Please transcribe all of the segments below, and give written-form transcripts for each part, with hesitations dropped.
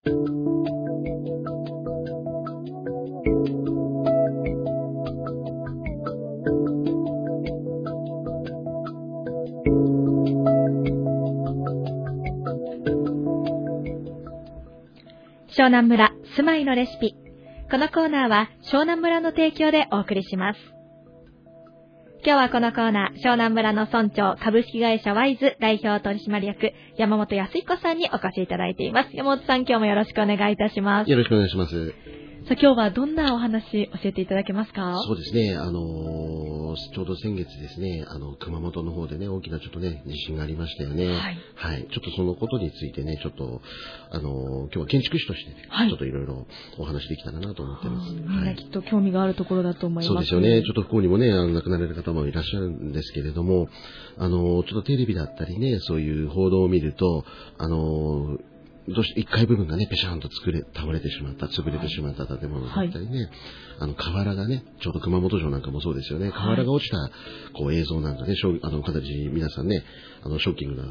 湘南村住まいのレシピ。このコーナーは湘南村の提供でお送りします。今日はこのコーナー、湘南村の村長株式会社ワイズ代表取締役山本康彦さんにお越しいただいています。山本さん、今日もよろしくお願いいたします。 よろしくお願いします。 さあ、今日はどんなお話教えていただけますか？ そうですね、ちょうど先月ですね、熊本の方でね、大きなちょっとね、地震がありましたよね。 はい。 はい。ちょっとそのことについてね、ちょっと、今日は建築士としてね、 はい、 ちょっといろいろお話できたらなと思ってます。 みんなきっと興味があるところだと思います。 そうですよね。ちょっと不幸にもね、亡くなられる方もいらっしゃるんですけれども、ちょっとテレビだったりね、そういう報道を見ると、どうして1階部分がね、ペシャンと倒れてしまった、潰れてしまった建物だったりね、はい、瓦がね、ちょうど熊本城なんかもそうですよね、瓦が落ちた、こう映像なんかね、形、皆さんね、ショッキングな、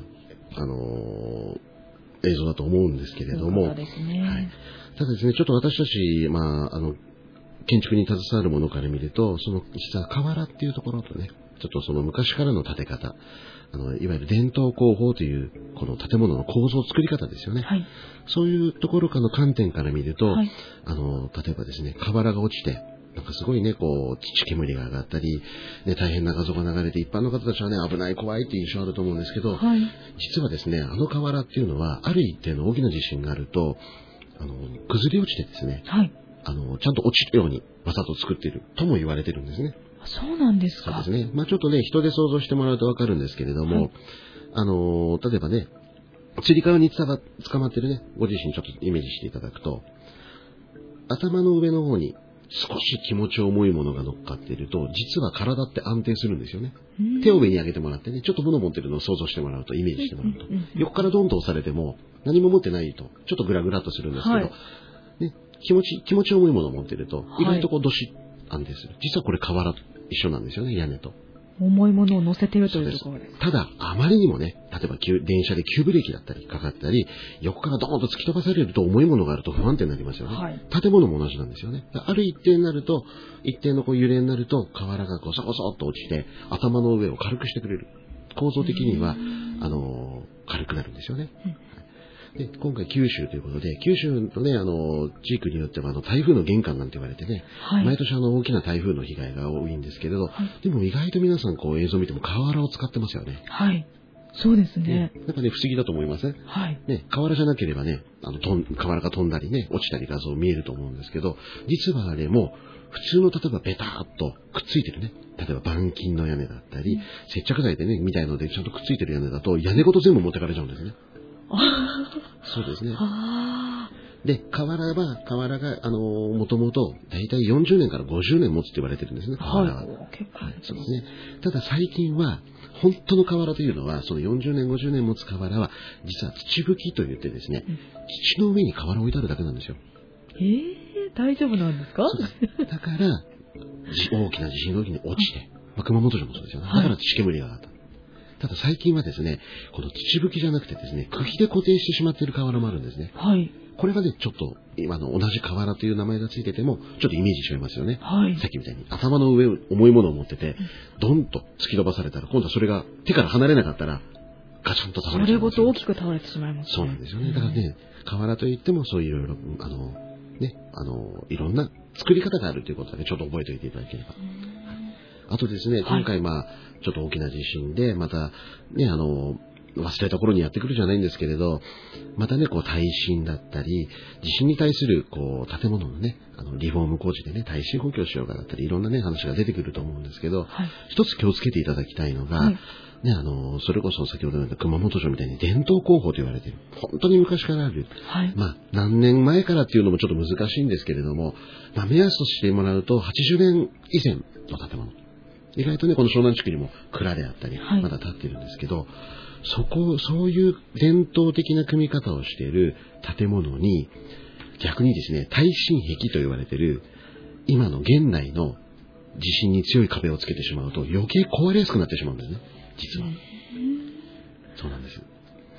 映像だと思うんですけれども、 そうですね。はい。 ただですね、ちょっと私たち、建築に携わるものから見ると、その、実は瓦っていうところとね、ちょっとその昔からの建て方、いわゆる伝統工法という、この建物の構造作り方ですよね。はい。そういうところからの観点から見ると、はい、例えばですね、瓦が落ちて、なんかすごいね、こう、土煙が上がったり、ね、大変な画像が流れて、一般の方たちはね、危ない、怖いっていう印象あると思うんですけど、はい、実はですね、瓦っていうのは、ある一定の大きな地震があると、崩れ落ちてですね、はい、ちゃんと落ちるようにわざと作っているとも言われてるんですね。 そうなんですか。 そうですね。ちょっとね、人で想像してもらうとわかるんですけれども、はい、例えばね、つり革に捕まってるね、ご自身ちょっとイメージしていただくと、頭の上の方に少し気持ち重いものが乗っかっていると、実は体って安定するんですよね。手を上に上げてもらってね、ちょっと物持ってるのを想像してもらうと、イメージしてもらうと。横からドンと押されても、何も持ってないと、ちょっとグラグラっとするんですけど、はい、ね、気持ち重いものを持っていると、意外とこうどし安定する。実はこれ瓦と一緒なんですよね、屋根と。 重いものを乗せているというところです。 ただ、あまりにもね、例えば電車で急ブレーキだったりかかったり、横からドーンと突き飛ばされると重いものがあると不安定になりますよね。はい、建物も同じなんですよね。ある一定になると、一定のこう揺れになると、瓦がゴソゴソっと落ちて、頭の上を軽くしてくれる。構造的には、軽くなるんですよね。で、今回九州ということで、九州とね、地域によっては台風の玄関なんて言われてね、はい、毎年大きな台風の被害が多いんですけれど、はい、でも意外と皆さんこう映像を見ても瓦を使ってますよね。 はい。そうですね。 なんかね、不思議だと思いますね。はい。ね、瓦じゃなければね、瓦が飛んだりね、落ちたり画像見えると思うんですけど、実はあれも、普通の例えばベターっとくっついてるね、例えば板金の屋根だったり、接着剤でね、みたいのでちゃんとくっついてる屋根だと、屋根ごと全部持ってかれちゃうんですね。そうですね。で、瓦が、もともと、だいたい40年から50年持つって言われてるんですね、瓦は。はい、そうですね。ただ最近は、本当の瓦というのは、その40年、50年持つ瓦は、実は土吹きと言ってですね、土の上に瓦を置いてあるだけなんですよ。 大丈夫なんですか？ そうです。だから、大きな地震の時に落ちて、熊本城もそうですよね。だから土煙が上がった。ただ最近はですね、この土吹きじゃなくてですね、釘で固定してしまっている瓦もあるんですね。はい。これがね、ちょっと、今の同じ瓦という名前がついてても、ちょっとイメージしちゃいますよね。はい。さっきみたいに頭の上、重いものを持ってて、ドンと突き飛ばされたら、今度はそれが手から離れなかったら、ガチャンと倒れちゃう。 それごと大きく倒れてしまいますね。 そうなんですよね。だからね、瓦といってもそういういろいろ、いろんな作り方があるということだけちょっと覚えておいていただければ。あとですね、今回ちょっと大きな地震で、また、ね、忘れた頃にやってくるじゃないんですけれど、またね、こう、耐震だったり、地震に対する、こう、建物のね、リフォーム工事でね、耐震補強しようかだったり、いろんなね、話が出てくると思うんですけど、はい、一つ気をつけていただきたいのが、はい、ね、それこそ先ほど言った熊本城みたいに伝統工法と言われている。本当に昔からある。はい、何年前からっていうのもちょっと難しいんですけれども、目安としてもらうと、80年以前の建物。意外とね、この湘南地区にも蔵であったり、まだ建っているんですけど、そういう伝統的な組み方をしている建物に、逆にですね、耐震壁と言われている、今の現代の地震に強い壁をつけてしまうと、余計壊れやすくなってしまうんですね、実は。そうなんです。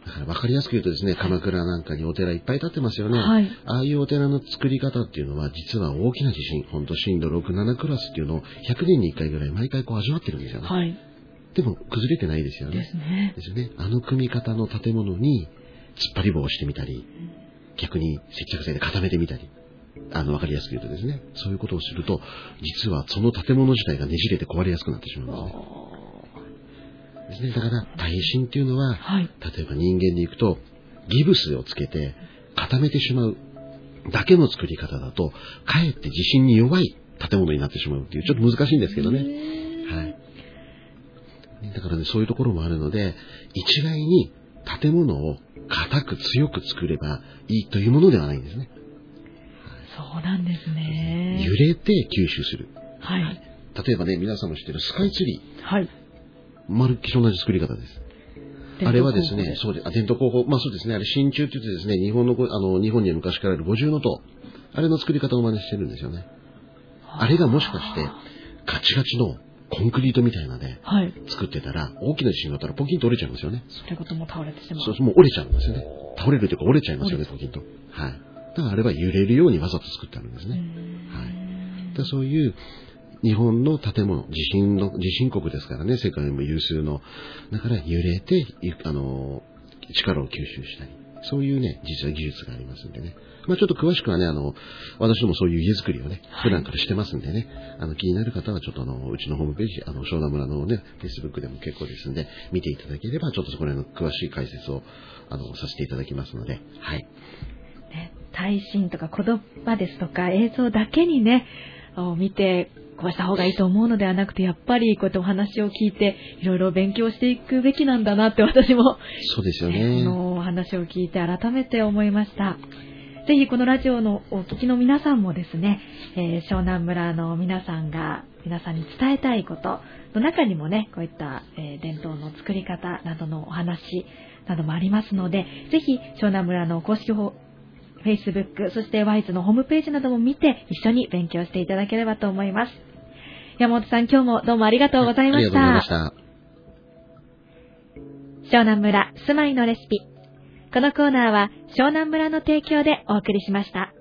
だから分かりやすく言うとですね、鎌倉なんかにお寺いっぱい建ってますよね。 はい。 ああいうお寺の作り方っていうのは、実は大きな地震、ほんと震度6、7クラスっていうのを100年に1回ぐらい毎回こう味わってるんですよね。 はい。 でも崩れてないですよね。 ですね。 ですよね。あの組み方の建物に突っ張り棒をしてみたり、逆に接着剤で固めてみたり、分かりやすく言うとですね、そういうことをすると、実はその建物自体がねじれて壊れやすくなってしまうんですね。ですね。だから耐震っていうのは、 はい。 例えば人間でいくとギブスをつけて固めてしまうだけの作り方だと、かえって地震に弱い建物になってしまうっていう、ちょっと難しいんですけどね。はい。だからね、そういうところもあるので、一概に建物を固く強く作ればいいというものではないんですね。 そうなんですね。 揺れて吸収する。 はい。 例えばね、皆さんも知ってるスカイツリー。 はい。 まるっきり同じ作り方です。あれはですね、そうで、伝統工法、そうですね、あれ真鍮って言ってですね、日本には昔からある五重の塔、あれの作り方を真似してるんですよね。あれがもしかして、ガチガチのコンクリートみたいなで、作ってたら、大きな地震があったらポキンと折れちゃいますよね。 それごとも倒れてしまう。 そう、もう折れちゃうんですよね。倒れるというか折れちゃいますよね、ポキンと。はい。だからあれは揺れるようにわざと作ってあるんですね。はい。でそういう、日本の建物、地震国ですからね、世界も有数の。だから揺れて、力を吸収したり。そういうね、実は技術がありますんでね。ちょっと詳しくはね、私どもそういう家づくりをね、普段からしてますんでね、気になる方はちょっとうちのホームページ、湘南村のね、Facebook でも結構ですんで、見ていただければ、ちょっとそこら辺の詳しい解説を、させていただきますので、はい。 ね、耐震とか言葉ですとか映像だけにね、見て、こうした方がいいと思うのではなくて、やっぱりこうやってお話を聞いていろいろ勉強していくべきなんだなって私もそうですよね。 このお話を聞いて改めて思いました。ぜひこのラジオのお聞きの皆さんもですね、湘南村の皆さんが皆さんに伝えたいことの中にもね、こういった、伝統の作り方などのお話などもありますので、ぜひ湘南村の公式Facebook、そしてワイズのホームページなども見て一緒に勉強していただければと思います。山本さん、今日もどうもありがとうございました。 ありがとうございました。湘南村住まいのレシピ。このコーナーは湘南村の提供でお送りしました。